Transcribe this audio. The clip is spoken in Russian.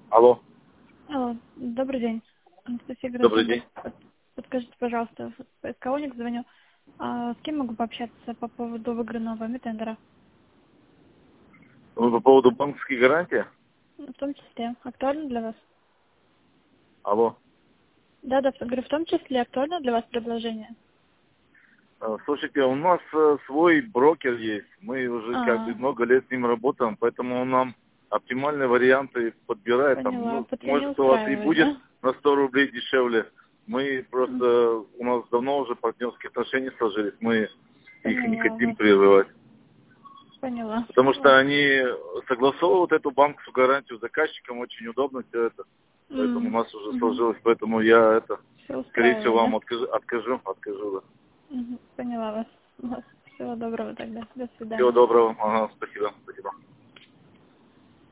Алло. Алло, добрый день. Анастасия Добрый Грозенко. день. Подскажите, пожалуйста, в СК «Уникс» звоню. С кем могу пообщаться по поводу выигранного митендера? По поводу банковской гарантии? В том числе. Актуально для вас? Алло. Да, говорю, в том числе актуально для вас предложение? Слушайте, у нас свой брокер есть. Мы уже как бы много лет с ним работаем, поэтому он нам оптимальные варианты подбирает. Там, Поняла. ну, По цене может, у вас и устраивает, будет да? на 100 рублей дешевле. Мы просто, у нас давно уже партнерские отношения сложились. Мы их не Поняла хотим вас. прерывать. Поняла. Потому что они согласовывают эту банковскую гарантию заказчикам, очень удобно все это. Поэтому у нас уже сложилось, поэтому я Все скорее всего, устраивает, вам да? откажу, да. Поняла вас. Всего доброго тогда. До Всего свидания. доброго. Ага, спасибо.